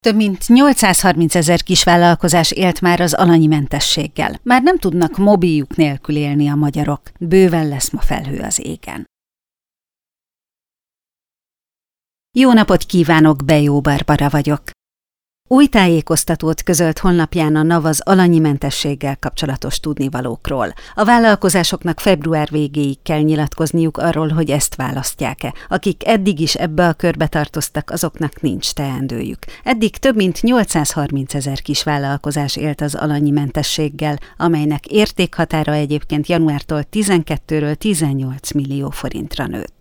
Több mint 830 000 kisvállalkozás élt már az alanyi mentességgel. Már nem tudnak mobiljuk nélkül élni a magyarok. Bőven lesz ma felhő az égen. Jó napot kívánok, Bejó Barbara vagyok. Új tájékoztatót közölt honlapján a NAV az alanyi mentességgel kapcsolatos tudnivalókról. A vállalkozásoknak február végéig kell nyilatkozniuk arról, hogy ezt választják-e. Akik eddig is ebbe a körbe tartoztak, azoknak nincs teendőjük. Eddig több mint 830 000 kisvállalkozás élt az alanyi mentességgel, amelynek értékhatára egyébként januártól 12-ről 18 millió forintra nőtt.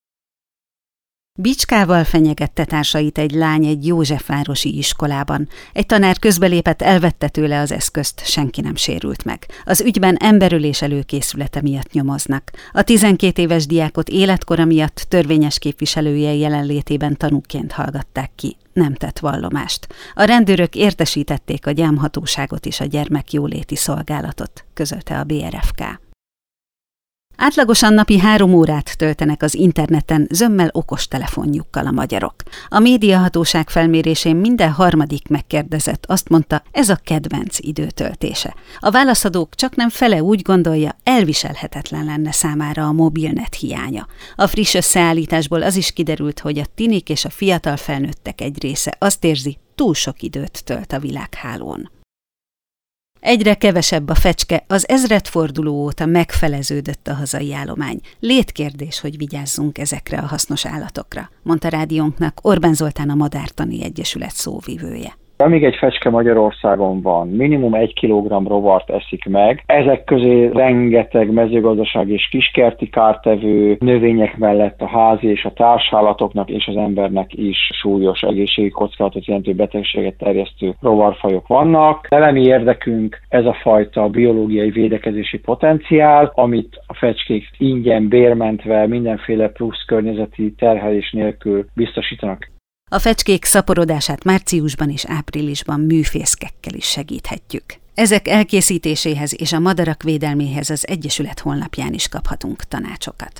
Bicskával fenyegette társait egy lány egy józsefvárosi iskolában. Egy tanár közbelépett, elvette tőle az eszközt, senki nem sérült meg. Az ügyben emberölés előkészülete miatt nyomoznak. A 12 éves diákot életkora miatt törvényes képviselője jelenlétében tanúként hallgatták ki. Nem tett vallomást. A rendőrök értesítették a gyámhatóságot és a gyermekjóléti szolgálatot, közölte a BRFK. Átlagosan napi 3 órát töltenek az interneten zömmel okostelefonjukkal a magyarok. A médiahatóság felmérésén minden harmadik megkérdezett azt mondta, ez a kedvenc időtöltése. A válaszadók csaknem fele úgy gondolja, elviselhetetlen lenne számára a mobilnet hiánya. A friss összeállításból az is kiderült, hogy a tinik és a fiatal felnőttek egy része azt érzi, túl sok időt tölt a világhálón. Egyre kevesebb a fecske, az ezredforduló óta megfeleződött a hazai állomány. Létkérdés, hogy vigyázzunk ezekre a hasznos állatokra, mondta rádiónknak Orbán Zoltán, a Madártani Egyesület szóvivője. Amíg egy fecske Magyarországon van, minimum 1 kilogramm rovart eszik meg, ezek közé rengeteg mezőgazdasági és kiskerti kártevő növények mellett a házi és a társállatoknak és az embernek is súlyos egészségi kockázatot jelentő betegséget terjesztő rovarfajok vannak. Elemi érdekünk ez a fajta biológiai védekezési potenciál, amit a fecskék ingyen bérmentve mindenféle plusz környezeti terhelés nélkül biztosítanak. A fecskék szaporodását márciusban és áprilisban műfészkekkel is segíthetjük. Ezek elkészítéséhez és a madarak védelméhez az Egyesület honlapján is kaphatunk tanácsokat.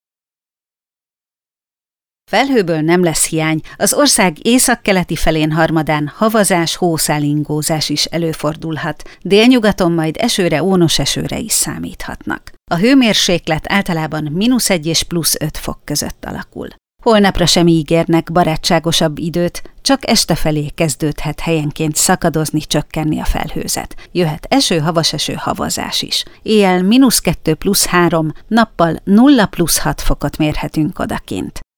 Felhőből nem lesz hiány, az ország északkeleti felén harmadán havazás, hószálingózás is előfordulhat, délnyugaton majd esőre, ónos esőre is számíthatnak. A hőmérséklet általában -1 és +5 fok között alakul. Holnapra sem ígérnek barátságosabb időt, csak este felé kezdődhet helyenként szakadozni, csökkenni a felhőzet. Jöhet eső, havas eső, havazás is. Éjjel -2 + 3, nappal 0 + 6 fokot mérhetünk odakint.